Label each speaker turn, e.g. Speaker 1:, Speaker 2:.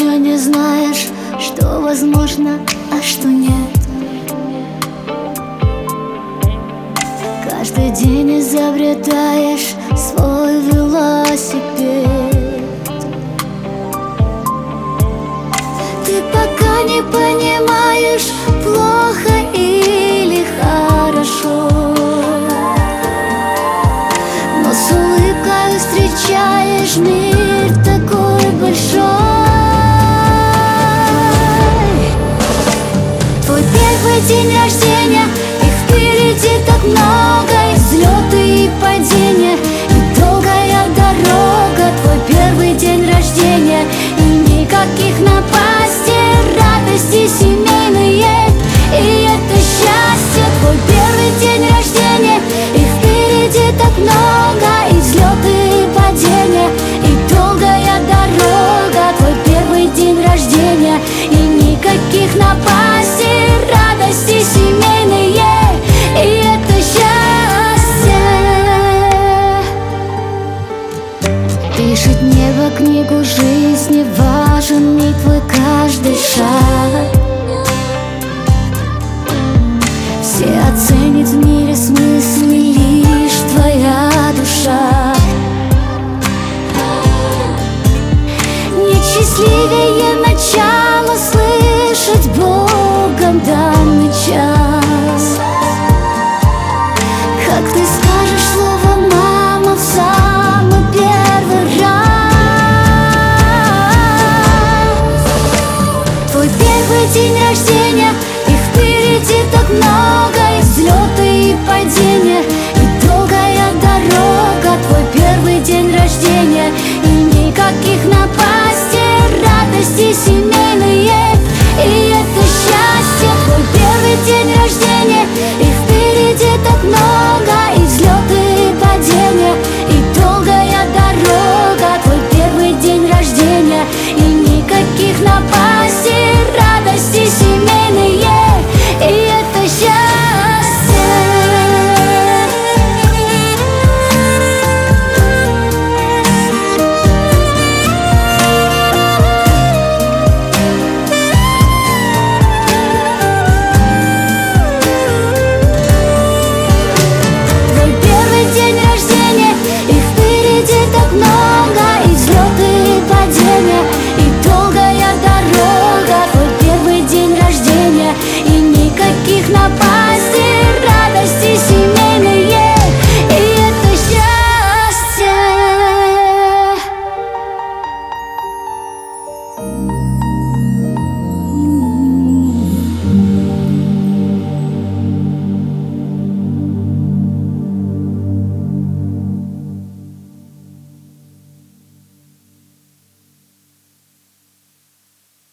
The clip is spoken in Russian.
Speaker 1: еще не знаешь, что возможно, а что нет. Каждый день изобретаешь свой велосипед. Ты пока не понимаешь, плохо или хорошо, но с улыбкой встречаешь мир такой большой. Твой первый день рождения, их впереди так много, и взлеты, и падения, и долгая дорога. Твой первый день рождения, и никаких напастей, радости семейные, и это счастье. Твой первый день рождения, их впереди так много, и взлеты, и падения, и долгая дорога. Твой первый день рождения, и никаких напастей, радости семейные, и это счастье. Пишет небо книгу жизни, важен не твой каждый шаг. Все оценят в мире смысл, лишь твоя душа.